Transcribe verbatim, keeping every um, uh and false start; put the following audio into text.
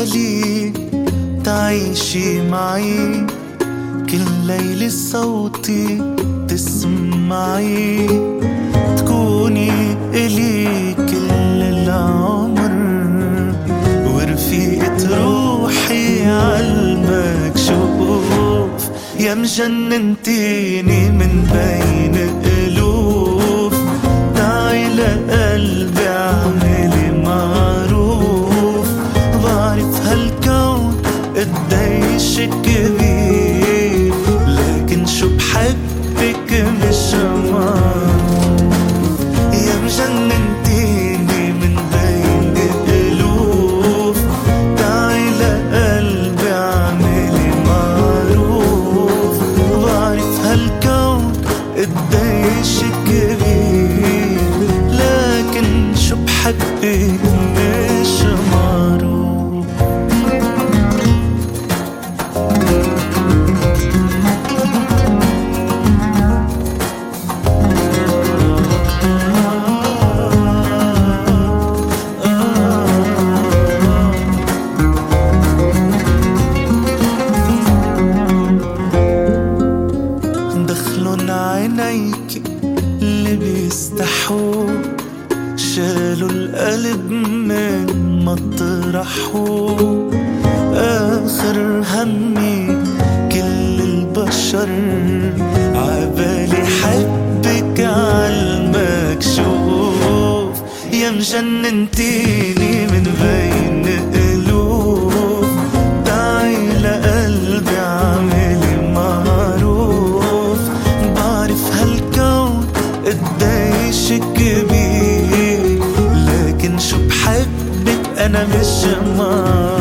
إلي تعيشي معي كل ليلة صوتي تسمعي، تكوني إلي كل العمر ورفيقة روحي عالمكشوف. يا مجننتيني من بين ألوف، تعي لقلبي اعملي معروف. بعرف هالكون قديش كبير، لكن شو بحبك مش معروف. يا مجننتيني من بين ألوف، تعي لقلبي اعملي معروف. بعرف هالكون قديش كبير، لكن شو بحبك مش معروف. دخلن عينيك اللي بيستحوا، شالوا القلب من مطرحه. آخر همي كل البشر عبالي حبك عالمكشوف. يا مجننتيني من بين ألوف، تعي لقلبي اعملي معروف. بعرف هالكون قديش كبير، لكن شو بحبك أنا مش معروف.